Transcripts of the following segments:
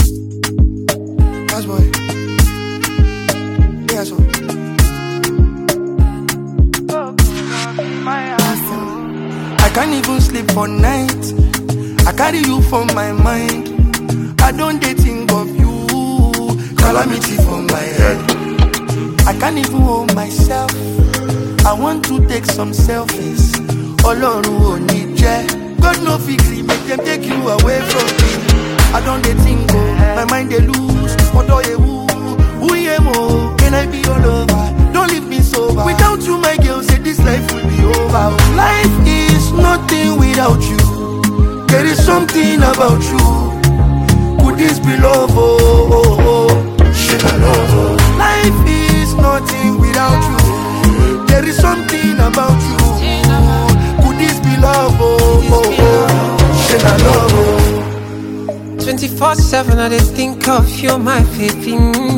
That's boy. Yeah, so. I can't even sleep for night. I carry you for my mind. I don't dare think of you. Calamity for my head. I can't even hold myself. I want to take some selfies. Ọlọ́run ò ní jẹ́. God no fit gree make them take you away from me. I don't dare think oh, my mind they lose. Odo ewu, uyemo, can I be all over? Don't leave me sober. Without you, my girl, say this life will be over. Life is nothing without you. There is something about you. Could this be love? Oh, oh, oh. Shit, I love. Oh. Life is nothing without you. There is something about you. Could this be love? Oh, oh, oh. Shit, I love. Oh. 24/7, I dey think of you, my baby.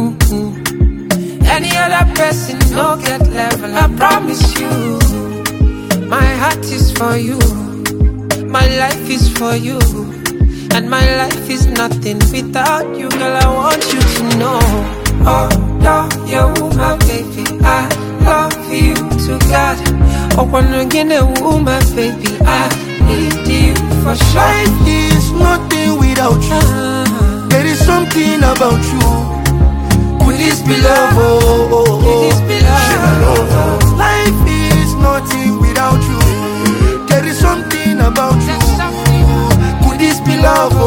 Any other person, no get level, I promise you. My heart is for you. My life is for you. And my life is nothing without you, girl, I want you to know. Oh, no, you my baby, I love you to God. Oh, when again, my baby, I need you for sure. Life is nothing without you. There is something about you. Could this be love? Oh, oh, oh. Could this be love? Life is nothing without you. There is something about you. Could this be love?